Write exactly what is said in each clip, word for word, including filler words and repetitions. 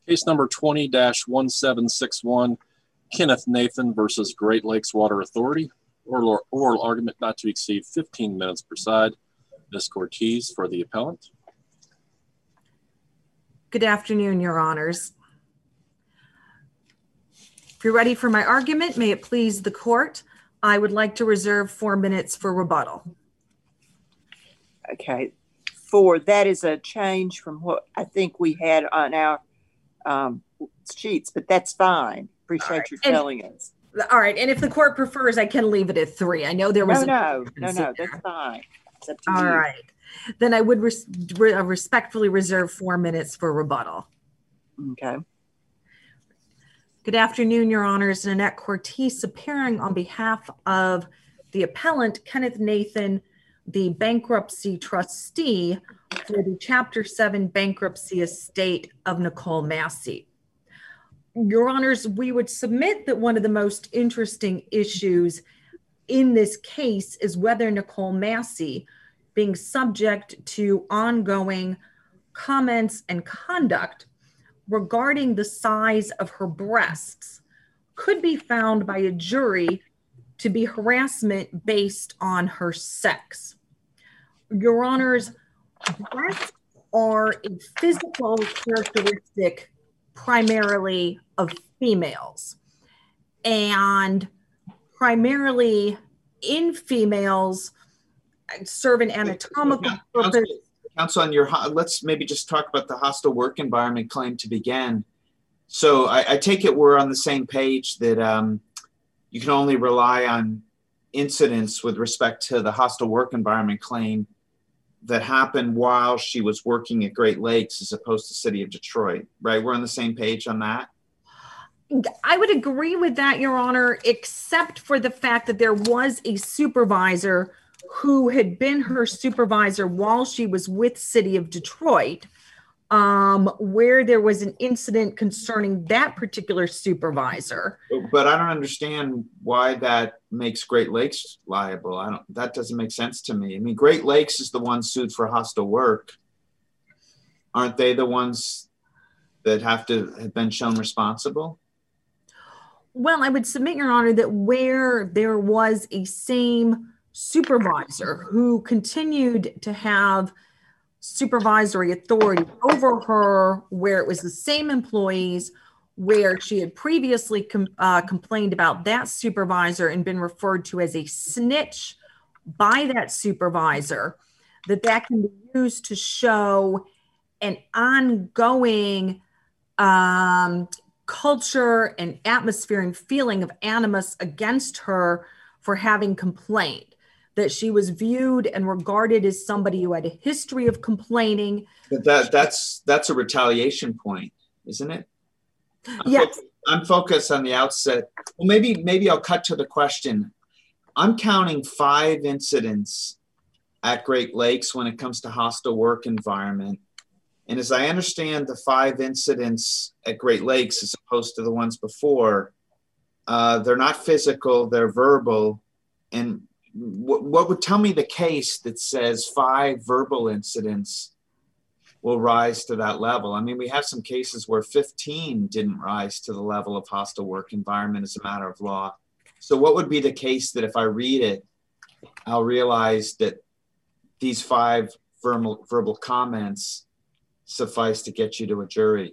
Case number twenty dash one seven six one, Kenneth Nathan versus Great Lakes Water Authority. Oral, oral argument not to exceed fifteen minutes per side. Miz Cortese for the appellant. Good afternoon, Your Honors. If you're ready for my argument, may it please the court, I would like to reserve four minutes for rebuttal. Okay, four, that is a change from what I think we had on our um, sheets, but that's fine. Appreciate right. you telling and, us. All right, and if the court prefers, I can leave it at three. I know there was- No, no, no, no, that's fine. It's up to All you. right, then I would res re respectfully reserve four minutes for rebuttal. Okay. Good afternoon, Your Honors. Nanette Cortese appearing on behalf of the appellant, Kenneth Nathan, the bankruptcy trustee for the Chapter seven bankruptcy estate of Nicole Massey. Your Honors, we would submit that one of the most interesting issues in this case is whether Nicole Massey, being subject to ongoing comments and conduct regarding the size of her breasts, could be found by a jury to be harassment based on her sex. Your Honors, breasts are a physical characteristic primarily of females, and primarily in females serve an anatomical purpose. Counsel, Counsel, on your, let's maybe just talk about the hostile work environment claim to begin. So I, I take it we're on the same page that um, you can only rely on incidents with respect to the hostile work environment claim that happened while she was working at Great Lakes as opposed to City of Detroit, right? We're on the same page on that? I would agree with that, Your Honor, except for the fact that there was a supervisor who had been her supervisor while she was with City of Detroit, um, where there was an incident concerning that particular supervisor. But I don't understand why that makes Great Lakes liable. I don't, that doesn't make sense to me. I mean, Great Lakes is the one sued for hostile work. Aren't they the ones that have to have been shown responsible? Well, I would submit, Your Honor, that where there was a same supervisor who continued to have supervisory authority over her, where it was the same employees, where she had previously com uh, complained about that supervisor and been referred to as a snitch by that supervisor, that that can be used to show an ongoing um, culture and atmosphere and feeling of animus against her for having complained, that she was viewed and regarded as somebody who had a history of complaining. But that that's that's a retaliation point, isn't it? I'm yes. Fo I'm focused on the outset. Well, maybe maybe I'll cut to the question. I'm counting five incidents at Great Lakes when it comes to hostile work environment. And as I understand the five incidents at Great Lakes, as opposed to the ones before, uh, they're not physical, they're verbal. And what, what would tell me the case that says five verbal incidents will rise to that level? I mean, we have some cases where fifteen didn't rise to the level of hostile work environment as a matter of law. So what would be the case that if I read it, I'll realize that these five verbal, verbal comments suffice to get you to a jury?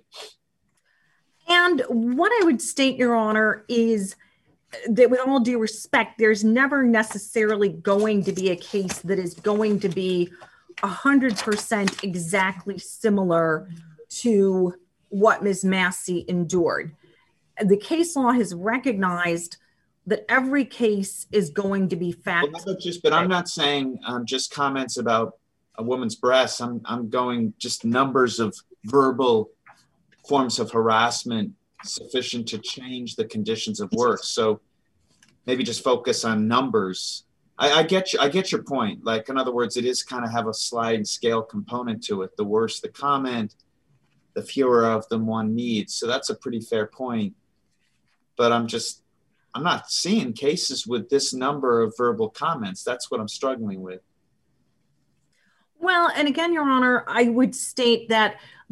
And what I would state, Your Honor, is that with all due respect, there's never necessarily going to be a case that is going to be one hundred percent exactly similar to what Miz Massey endured. The case law has recognized that every case is going to be fact. Well, just, but I'm not saying um, just comments about a woman's breasts. I'm, I'm going just numbers of verbal forms of harassment sufficient to change the conditions of work. So maybe just focus on numbers. I, I get you, I get your point. Like, in other words, it is kind of have a sliding scale component to it. The worse the comment, the fewer of them one needs. So that's a pretty fair point. But I'm just, I'm not seeing cases with this number of verbal comments. That's what I'm struggling with. Well, and again, Your Honor, I would state that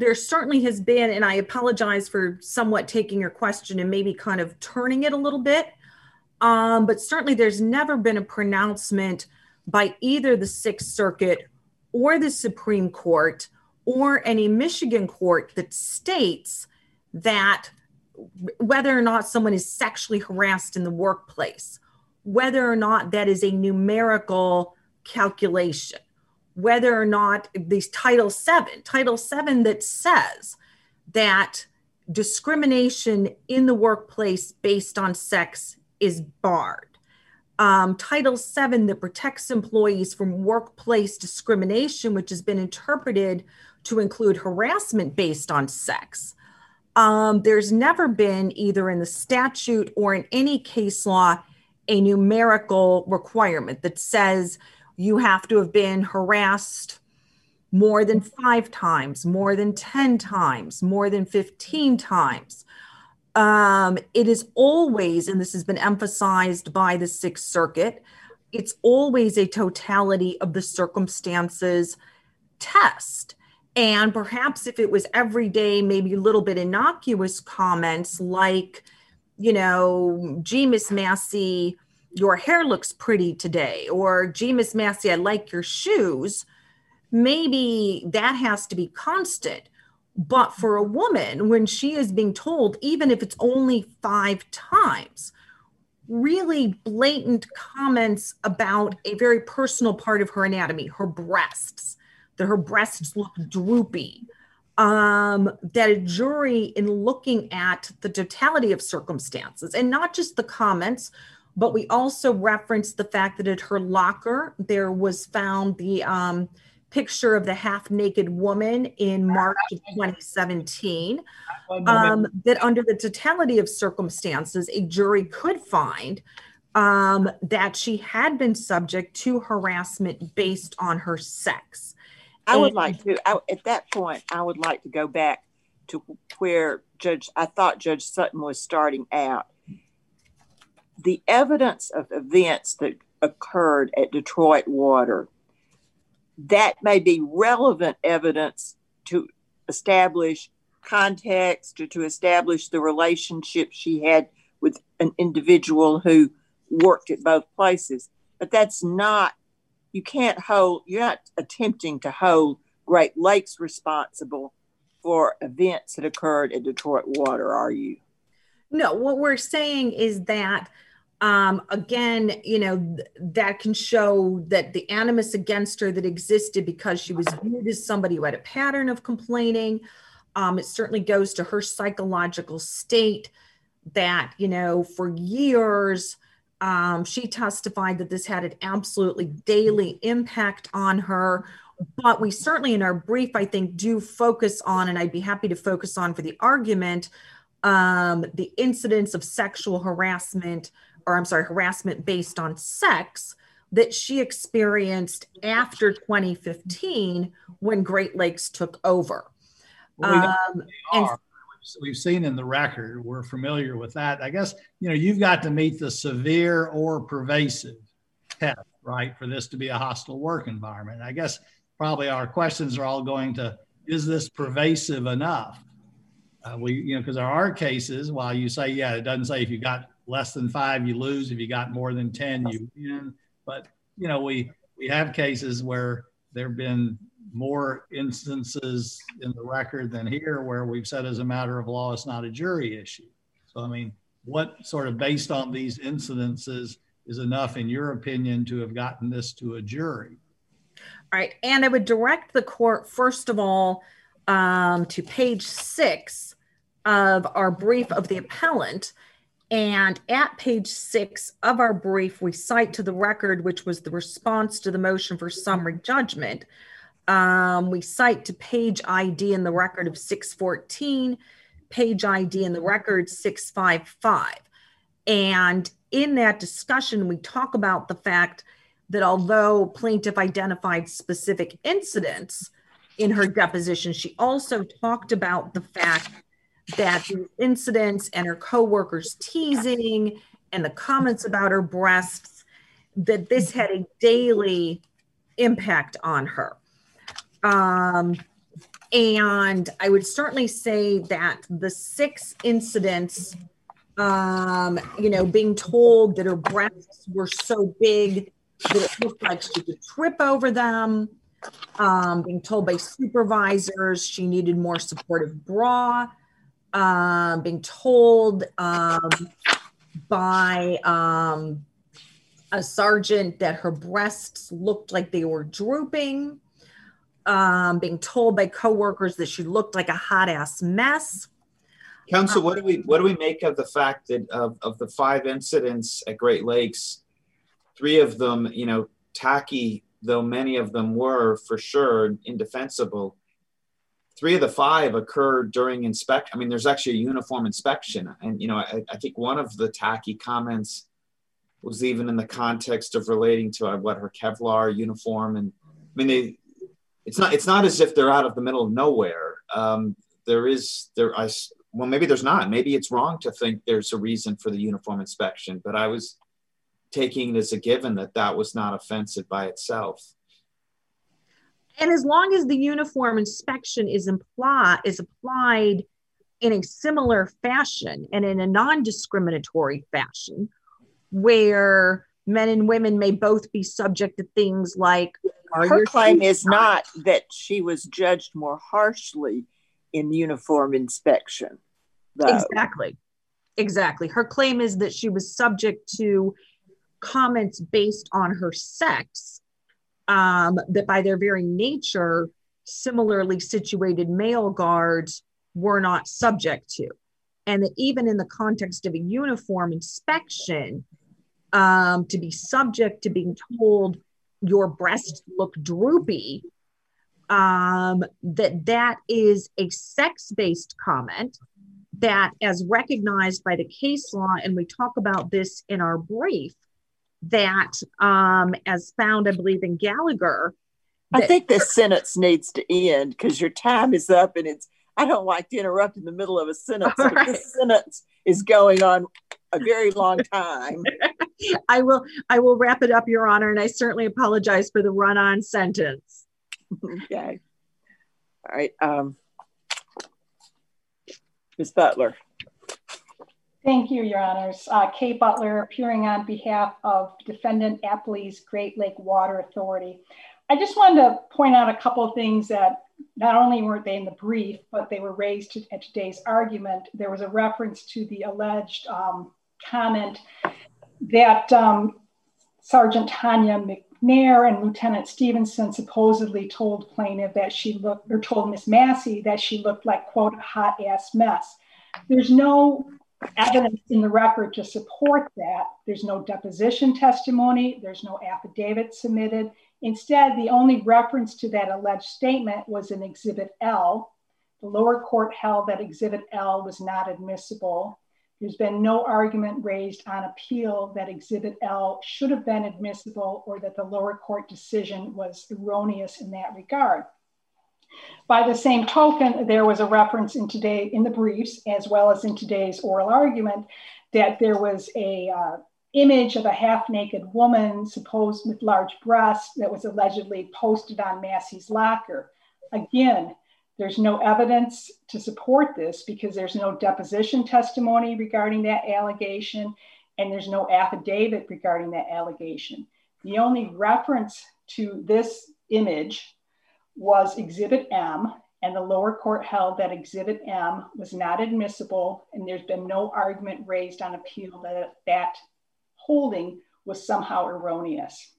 there certainly has been, and I apologize for somewhat taking your question and maybe kind of turning it a little bit, um, but certainly there's never been a pronouncement by either the Sixth Circuit or the Supreme Court or any Michigan court that states that whether or not someone is sexually harassed in the workplace, whether or not that is a numerical calculation, whether or not these Title seven, Title seven that says that discrimination in the workplace based on sex is barred. Um, Title seven that protects employees from workplace discrimination, which has been interpreted to include harassment based on sex. Um, there's never been, either in the statute or in any case law, a numerical requirement that says you have to have been harassed more than five times, more than ten times, more than fifteen times. Um, it is always, and this has been emphasized by the Sixth Circuit, it's always a totality of the circumstances test. And perhaps if it was everyday, maybe a little bit innocuous comments like, you know, gee, Miss Massey, your hair looks pretty today, or gee, Miss Massey, I like your shoes, maybe that has to be constant. But for a woman, when she is being told, even if it's only five times, really blatant comments about a very personal part of her anatomy, her breasts, that her breasts look droopy, um, that a jury, in looking at the totality of circumstances, and not just the comments, but we also referenced the fact that at her locker, there was found the um, picture of the half-naked woman in March of twenty seventeen, um, that under the totality of circumstances, a jury could find um, that she had been subject to harassment based on her sex. I would And- like to, I, at that point, I would like to go back to where Judge, I thought Judge Sutton was starting out. The evidence of events that occurred at Detroit Water, that may be relevant evidence to establish context or to establish the relationship she had with an individual who worked at both places. But that's not, you can't hold, you're not attempting to hold Great Lakes responsible for events that occurred at Detroit Water, are you? No, what we're saying is that, um, again, you know, th- that can show that the animus against her that existed because she was viewed as somebody who had a pattern of complaining. Um, it certainly goes to her psychological state that, you know, for years, um, she testified that this had an absolutely daily impact on her. But we certainly in our brief, I think, do focus on, and I'd be happy to focus on for the argument, um, the incidents of sexual harassment, or I'm sorry, harassment based on sex that she experienced after twenty fifteen when Great Lakes took over. Well, we know Um, who they and are. We've seen in the record, we're familiar with that. I guess, you know, you've got to meet the severe or pervasive test, right, for this to be a hostile work environment. I guess probably our questions are all going to, is this pervasive enough? Uh, we, you know, because there are cases, while you say, yeah, it doesn't say if you got less than five, you lose. If you got more than ten, you win. But, you know, we, we have cases where there have been more instances in the record than here where we've said as a matter of law, it's not a jury issue. So, I mean, what sort of based on these incidences is enough, in your opinion, to have gotten this to a jury? All right. And I would direct the court, first of all, um, to page six of our brief of the appellant. And at page six of our brief, we cite to the record, which was the response to the motion for summary judgment. Um, we cite to page I D in the record of six fourteen, page I D in the record six fifty-five. And in that discussion, we talk about the fact that although plaintiff identified specific incidents in her deposition, she also talked about the fact that the incidents and her coworkers teasing and the comments about her breasts, that this had a daily impact on her. Um, And I would certainly say that the six incidents, um, you know, being told that her breasts were so big that it looked like she could trip over them, um, being told by supervisors she needed more supportive bra, um, being told um, by um, a sergeant that her breasts looked like they were drooping, um, being told by coworkers that she looked like a hot ass mess. Counsel, what do we what do we make of the fact that of, of the five incidents at Great Lakes, three of them, you know, tacky though many of them were for sure indefensible, three of the five occurred during inspection. I mean, there's actually a uniform inspection, and you know, I, I think one of the tacky comments was even in the context of relating to uh, what her Kevlar uniform, and I mean, they, it's not it's not as if they're out of the middle of nowhere. Um, there is there I. Well, maybe there's not. Maybe it's wrong to think there's a reason for the uniform inspection, but I was taking it as a given that that was not offensive by itself. And as long as the uniform inspection is, imply, is applied in a similar fashion and in a non-discriminatory fashion, where men and women may both be subject to things like... Her claim is not that she was judged more harshly in uniform inspection. Though. Exactly. Exactly. Her claim is that she was subject to comments based on her sex, um, that by their very nature, similarly situated male guards were not subject to. And that even in the context of a uniform inspection, um, to be subject to being told your breasts look droopy, Um, that that is a sex-based comment that, as recognized by the case law, and we talk about this in our brief, that um, as found, I believe, in Gallagher. I think this sentence needs to end because your time is up, and it's, I don't like to interrupt in the middle of a sentence. But right. This sentence is going on a very long time. I will, I will wrap it up, Your Honor, and I certainly apologize for the run-on sentence. Okay. All right. Um, Miz Butler. Thank you, Your Honors. Uh, Kay Butler, appearing on behalf of Defendant Appley's Great Lake Water Authority. I just wanted to point out a couple of things that not only weren't they in the brief, but they were raised to, at today's argument. There was a reference to the alleged um, comment that um, Sergeant Tanya McNair and Lieutenant Stevenson supposedly told plaintiff that she looked, or told Miss Massey that she looked like, quote, a hot ass mess. There's no evidence in the record to support that. There's no deposition testimony. There's no affidavit submitted. Instead, the only reference to that alleged statement was in Exhibit L. The lower court held that Exhibit L was not admissible. There's been no argument raised on appeal that Exhibit L should have been admissible or that the lower court decision was erroneous in that regard. By the same token, there was a reference in today in the briefs, as well as in today's oral argument, that there was a uh, image of a half-naked woman, supposed with large breasts, that was allegedly posted on Massey's locker. Again, there's no evidence to support this because there's no deposition testimony regarding that allegation, and there's no affidavit regarding that allegation. The only reference to this image was Exhibit M, and the lower court held that Exhibit M was not admissible, and there's been no argument raised on appeal that that holding was somehow erroneous.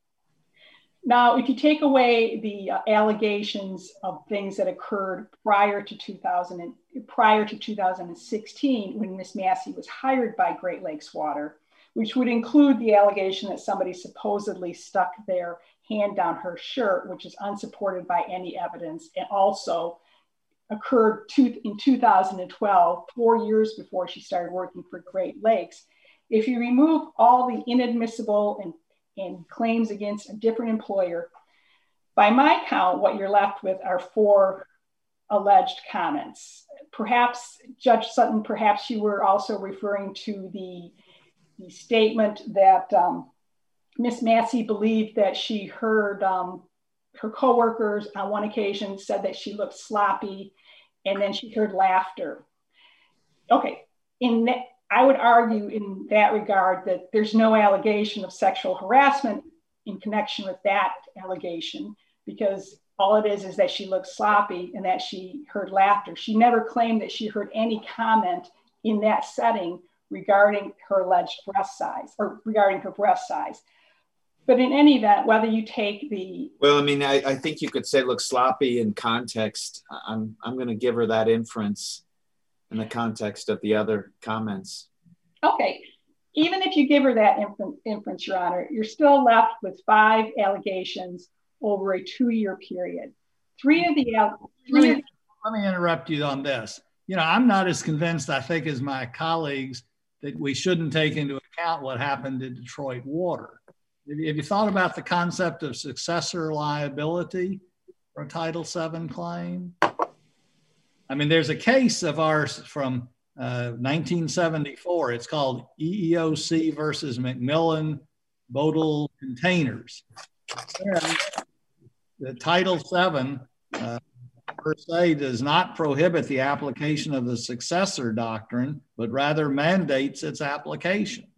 Now, if you take away the uh, allegations of things that occurred prior to two thousand, prior to two thousand sixteen, when Miss Massey was hired by Great Lakes Water, which would include the allegation that somebody supposedly stuck their hand down her shirt, which is unsupported by any evidence, and also occurred to, in two thousand twelve, four years before she started working for Great Lakes. If you remove all the inadmissible and, and claims against a different employer, by my count, what you're left with are four alleged comments. Perhaps, Judge Sutton, perhaps you were also referring to the, the statement that um, Miss Massey believed that she heard um, her coworkers on one occasion said that she looked sloppy, and then she heard laughter. Okay, in that, I would argue in that regard that there's no allegation of sexual harassment in connection with that allegation, because all it is is that she looked sloppy and that she heard laughter. She never claimed that she heard any comment in that setting regarding her alleged breast size or regarding her breast size. But in any event, whether you take the... Well, I mean, I, I think you could say look sloppy in context. I'm, I'm going to give her that inference in the context of the other comments. Okay. Even if you give her that inference, Your Honor, you're still left with five allegations over a two-year period. Three of the... Three let, me, let me interrupt you on this. You know, I'm not as convinced, I think, as my colleagues that we shouldn't take into account what happened in Detroit Water. Have you, have you thought about the concept of successor liability for a Title seven claim? I mean, there's a case of ours from uh, nineteen seventy-four. It's called E E O C versus McMillan Bodle Containers. And the Title seven uh, per se does not prohibit the application of the successor doctrine, but rather mandates its application.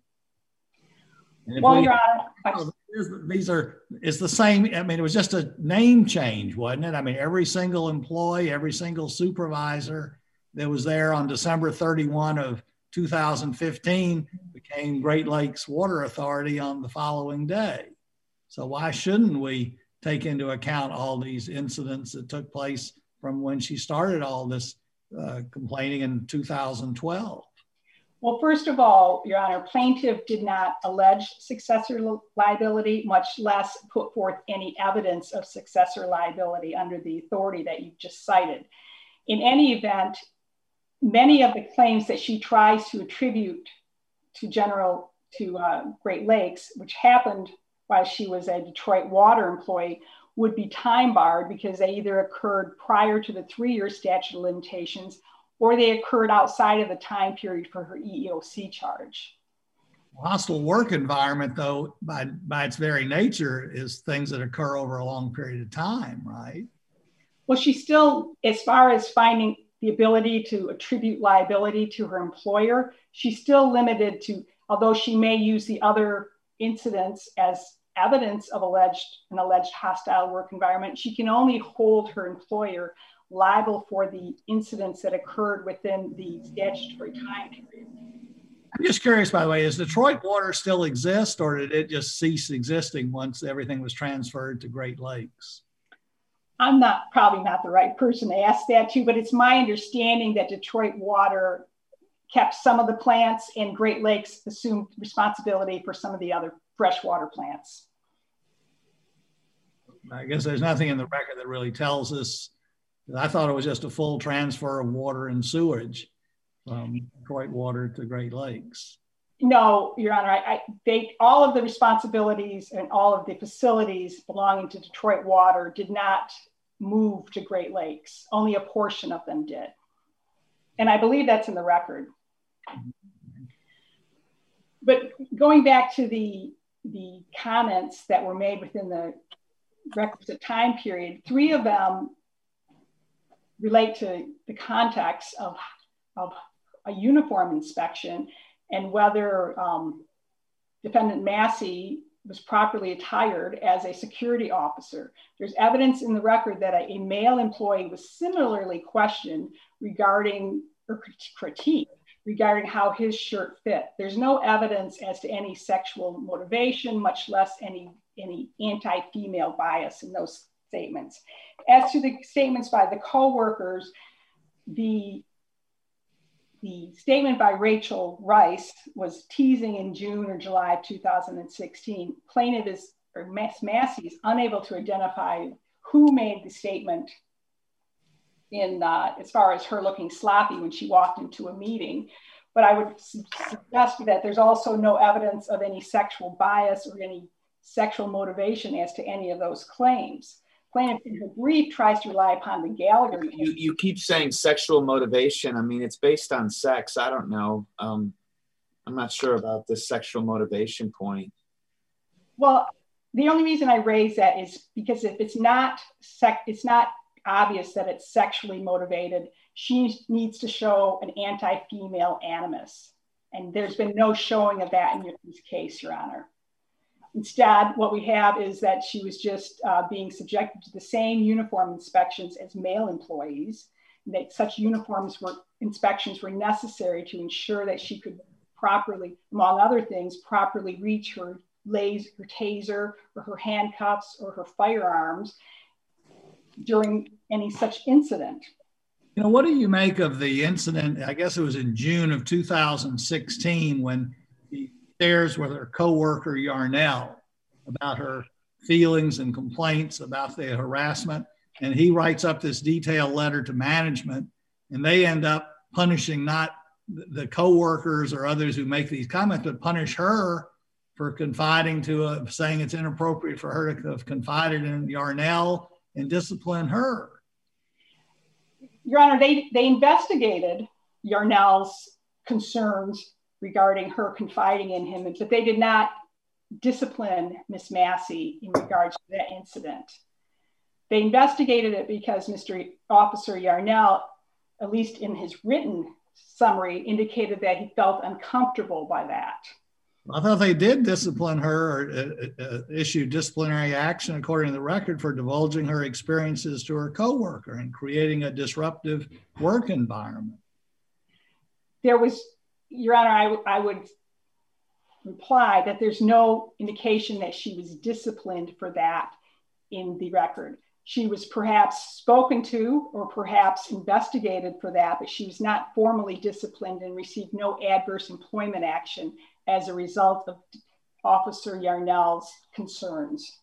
Well, we, Your Honor, these are, it's the same. I mean, it was just a name change, wasn't it? I mean, every single employee, every single supervisor that was there on December thirty-first of two thousand fifteen became Great Lakes Water Authority on the following day. So why shouldn't we take into account all these incidents that took place from when she started all this uh, complaining in two thousand twelve? Well, first of all, Your Honor, plaintiff did not allege successor liability, much less put forth any evidence of successor liability under the authority that you just cited. In any event, many of the claims that she tries to attribute to General, to uh, Great Lakes, which happened while she was a Detroit Water employee, would be time barred because they either occurred prior to the three-year statute of limitations or they occurred outside of the time period for her E E O C charge. Hostile work environment, though, by, by its very nature, is things that occur over a long period of time, right? Well, she still, as far as finding the ability to attribute liability to her employer, she's still limited to, although she may use the other incidents as evidence of alleged an alleged hostile work environment, she can only hold her employer liable for the incidents that occurred within the statutory time period. I'm just curious, by the way, does Detroit Water still exist, or did it just cease existing once everything was transferred to Great Lakes? I'm not probably not the right person to ask that to, but it's my understanding that Detroit Water kept some of the plants and Great Lakes assumed responsibility for some of the other freshwater plants. I guess there's nothing in the record that really tells us. I thought it was just a full transfer of water and sewage from Detroit Water to Great Lakes. No, Your Honor, I, I, they, all of the responsibilities and all of the facilities belonging to Detroit Water did not move to Great Lakes. Only a portion of them did. And I believe that's in the record. But going back to the, the comments that were made within the requisite time period, three of them relate to the context of, of a uniform inspection and whether um, Defendant Massey was properly attired as a security officer. There's evidence in the record that a, a male employee was similarly questioned regarding or critique regarding how his shirt fit. There's no evidence as to any sexual motivation, much less any, any anti-female bias in those statements. As to the statements by the co-workers, the, the statement by Rachel Rice was teasing in June or July of two thousand sixteen. Plaintiff is, or Massey is unable to identify who made the statement in uh, as far as her looking sloppy when she walked into a meeting. But I would suggest that there's also no evidence of any sexual bias or any sexual motivation as to any of those claims. Plaintiff in her brief tries to rely upon the Gallagher. You, you keep saying sexual motivation. I mean, it's based on sex. I don't know. Um, I'm not sure about the sexual motivation point. Well, the only reason I raise that is because if it's not sec, it's not obvious that it's sexually motivated, she needs to show an anti-female animus. And there's been no showing of that in this case, Your Honor. Instead, what we have is that she was just uh, being subjected to the same uniform inspections as male employees, and that such uniforms were inspections were necessary to ensure that she could properly, among other things, properly reach her laser, her taser, or her handcuffs, or her firearms during any such incident. You know, what do you make of the incident? I guess it was in June of two thousand sixteen when he shares with her coworker Yarnell about her feelings and complaints about the harassment, and he writes up this detailed letter to management, and they end up punishing not the coworkers or others who make these comments, but punish her for confiding to a, saying it's inappropriate for her to have confided in Yarnell and discipline her. Your Honor, they, they investigated Yarnell's concerns regarding her confiding in him, but they did not discipline Miss Massey in regards to that incident. They investigated it because Mister Officer Yarnell, at least in his written summary, indicated that he felt uncomfortable by that. I thought they did discipline her or uh, uh, issue disciplinary action according to the record for divulging her experiences to her coworker and creating a disruptive work environment. There was, Your Honor, I, w- I would reply that there's no indication that she was disciplined for that in the record. She was perhaps spoken to or perhaps investigated for that, but she was not formally disciplined and received no adverse employment action as a result of Officer Yarnell's concerns.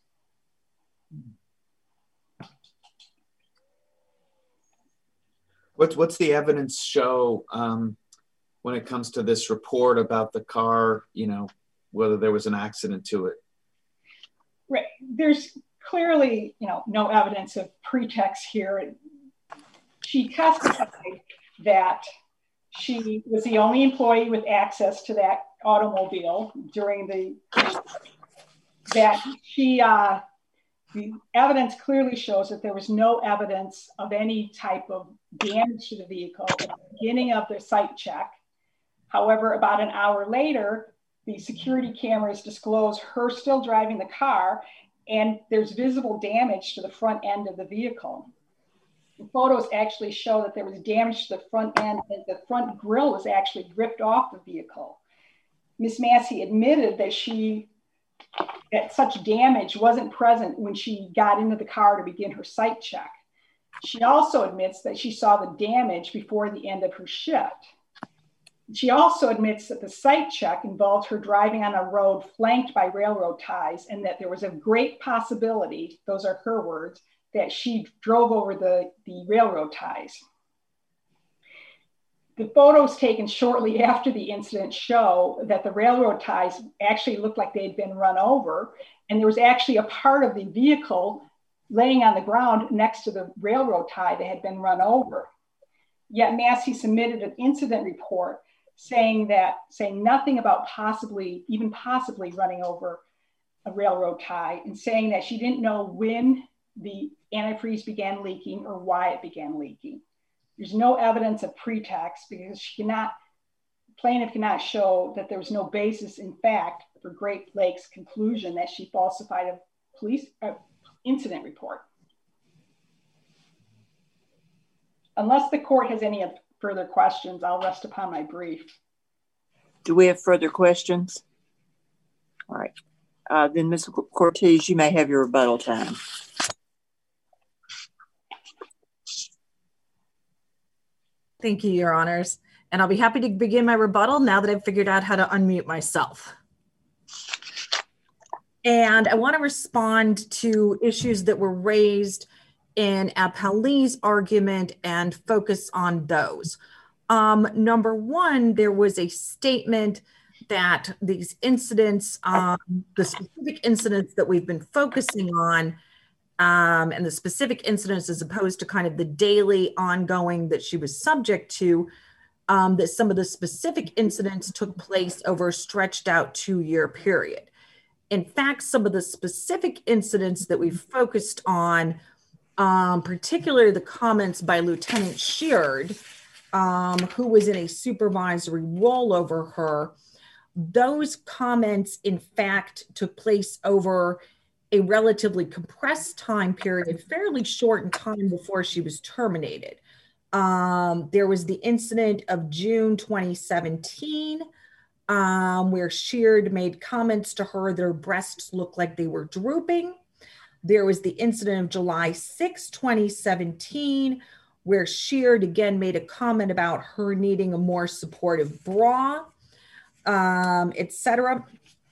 What's, what's the evidence show um, when it comes to this report about the car, you know, whether there was an accident to it? Right. There's clearly, you know, no evidence of pretext here. She testified that she was the only employee with access to that automobile during the, that she, uh, the evidence clearly shows that there was no evidence of any type of damage to the vehicle at the beginning of the site check. However, about an hour later, the security cameras disclose her still driving the car, and there's visible damage to the front end of the vehicle. The photos actually show that there was damage to the front end, and the front grille was actually ripped off the vehicle. Miss Massey admitted that she, that such damage wasn't present when she got into the car to begin her site check. She also admits that she saw the damage before the end of her shift. She also admits that the site check involved her driving on a road flanked by railroad ties, and that there was a great possibility, those are her words, that she drove over the, the railroad ties. The photos taken shortly after the incident show that the railroad ties actually looked like they'd been run over, and there was actually a part of the vehicle laying on the ground next to the railroad tie that had been run over. Yet Massey submitted an incident report saying that, saying nothing about possibly, even possibly running over a railroad tie, and saying that she didn't know when the antifreeze began leaking or why it began leaking. There's no evidence of pretext because she cannot, plaintiff cannot show that there was no basis in fact for Great Lakes' conclusion that she falsified a police uh, incident report. Unless the court has any further questions, I'll rest upon my brief. Do we have further questions? All right. Uh, then Miz Cortez, you may have your rebuttal time. Thank you, Your Honors. And I'll be happy to begin my rebuttal now that I've figured out how to unmute myself. And I want to respond to issues that were raised in Appellee's argument and focus on those. Um, number one, there was a statement that these incidents, um, the specific incidents that we've been focusing on, um, and the specific incidents as opposed to kind of the daily ongoing that she was subject to, um, that some of the specific incidents took place over a stretched out two-year period. In fact, some of the specific incidents that we focused on, um, particularly the comments by Lieutenant Sheard, um, who was in a supervisory role over her, those comments, in fact, took place over a relatively compressed time period, fairly short in time before she was terminated. Um, there was the incident of June twenty seventeen, um, where Sheard made comments to her that her breasts looked like they were drooping. There was the incident of July sixth, twenty seventeen, where Sheard again made a comment about her needing a more supportive bra, um, et cetera.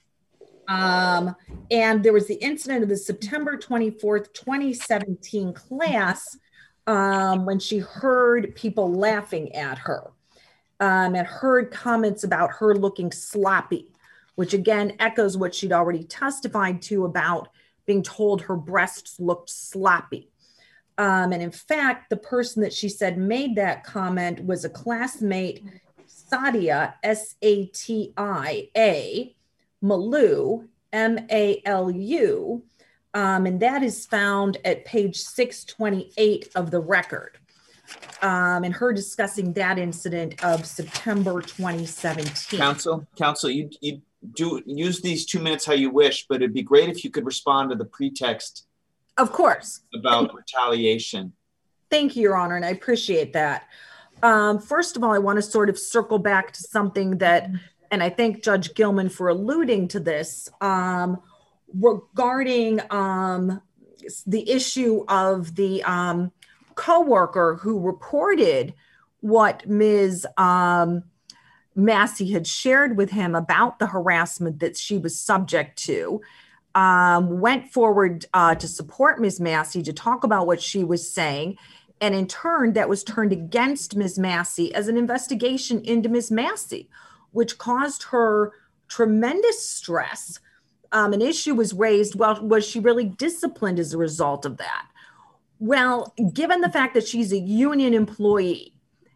Um, and there was the incident of the September twenty-fourth, twenty seventeen class, um, when she heard people laughing at her, um, and heard comments about her looking sloppy, which again echoes what she'd already testified to about being told her breasts looked sloppy. Um, and in fact, the person that she said made that comment was a classmate, Sadia, S A T I A, Malu, M A L U, um, and that is found at page six twenty-eight of the record. Um, and her discussing that incident of September twenty seventeen. Counsel, counsel, you, you do use these two minutes how you wish, but it'd be great if you could respond to the pretext. Of course. About retaliation. Thank you, Your Honor, and I appreciate that. Um, first of all, I want to sort of circle back to something that, and I thank Judge Gilman for alluding to this, um, regarding um, the issue of the um, coworker who reported what Miz Um, Massey had shared with him about the harassment that she was subject to, um, went forward uh, to support Miz Massey, to talk about what she was saying. And in turn, that was turned against Miz Massey as an investigation into Miz Massey, which caused her tremendous stress. Um, an issue was raised, well, was she really disciplined as a result of that? Well, given the fact that she's a union employee,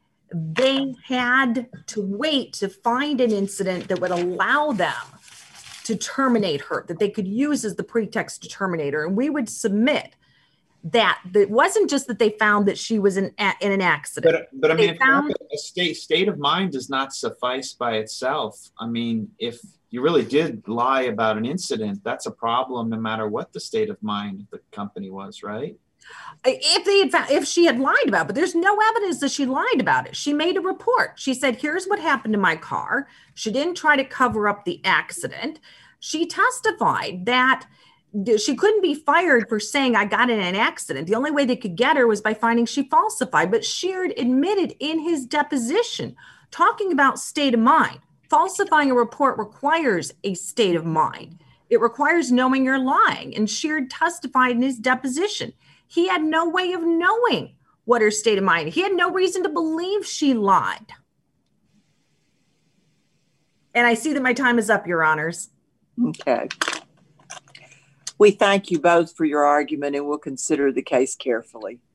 they had to wait to find an incident that would allow them to terminate her, that they could use as the pretext to terminate her. And we would submit that it wasn't just that they found that she was in, in an accident. But, but I mean, if found, a state, state of mind does not suffice by itself. I mean, if you really did lie about an incident, that's a problem no matter what the state of mind of the company was, right? If they had found, if she had lied about it, but there's no evidence that she lied about it. She made a report. She said, here's what happened to my car. She didn't try to cover up the accident. She testified that she couldn't be fired for saying I got in an accident. The only way they could get her was by finding she falsified. But Sheard admitted in his deposition, talking about state of mind, falsifying a report requires a state of mind. It requires knowing you're lying. And Sheard testified in his deposition. He had no way of knowing what her state of mind. He had no reason to believe she lied. And I see that my time is up, Your Honors. Okay. We thank you both for your argument and we'll consider the case carefully.